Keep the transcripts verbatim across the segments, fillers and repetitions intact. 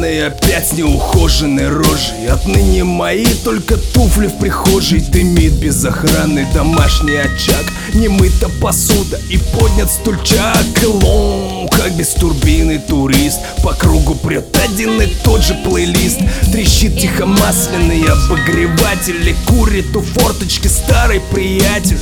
Пьяные опять неухоженной рожей. Отныне мои только туфли в прихожей. Дымит без охраны домашний очаг, немыта посуда и поднят стульчак. Лом, как без турбины турист, по кругу прет один и тот же плейлист. Трещит тихо масляный обогреватель, и курит у форточки старый приятель.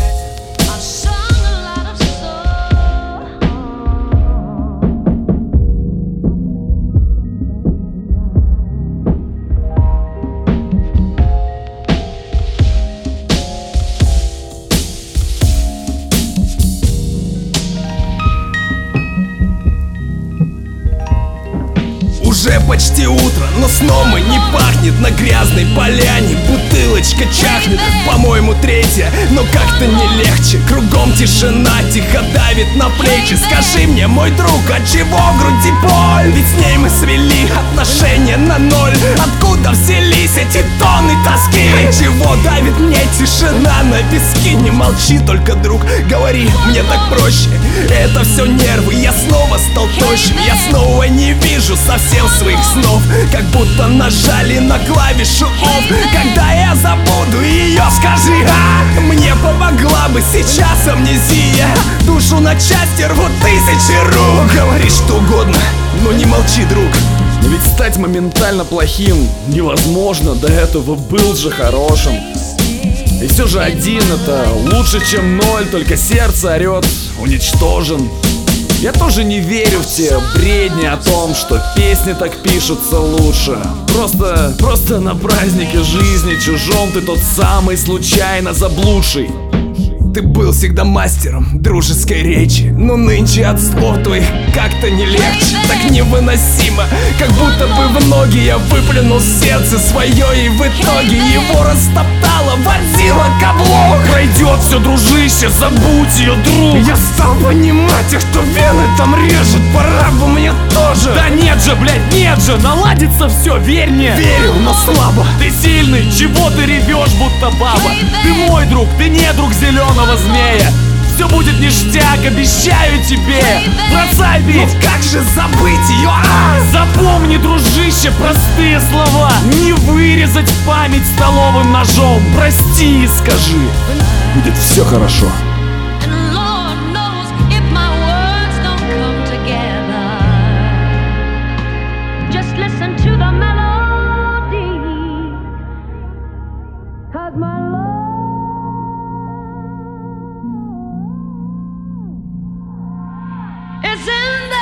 Уже почти утро, но сном и не пахнет. На грязной поляне бутылочка чахнет. По-моему, третья, но как-то не легче. Кругом тишина, тихо давит на плечи. Скажи мне, мой друг, от чего в груди боль? Ведь с ней мы свели отношения на ноль. Откуда взялись эти тонны тоски? От чего давит мне тишина на виски? Не молчи только, друг, говори, мне так проще. Это все нервы, я снова стал тощим. Я снова не вижу совсем своих снов, как будто нажали на клавишу офф. Когда я забуду ее, скажи, а мне помогла бы сейчас амнезия. Душу на части рвут тысячи рук. Говори что угодно, но не молчи, друг. Но ведь стать моментально плохим невозможно, до этого был же хорошим. И все же один это лучше, чем ноль, только сердце орет уничтожен. Я тоже не верю в те бредни о том, что песни так пишутся лучше. Просто, просто на празднике жизни чужом ты тот самый случайно заблудший. Ты был всегда мастером дружеской речи, но нынче от слов твоих как-то не легче. Так невыносимо, как будто бы в ноги я выплюнул сердце свое, и в итоге его растоптало, вонзило каблук. Пройдет все, дружище, забудь ее, друг. Я стал понимать, что вены там режут, пора бы мне тоже. Да нет же, блядь, нет же, наладится все, верь мне. Верю, но слабо. Ты сильный, чего ты ревешь, будто баба? Ты мой друг, ты не друг зеленого змея. Все будет ништяк, обещаю тебе. Бросай бить. Ну как же забыть ее? А! Запомни, дружище, простые слова. Не вырезать память столовым ножом. Прости и скажи, будет все хорошо. It's in the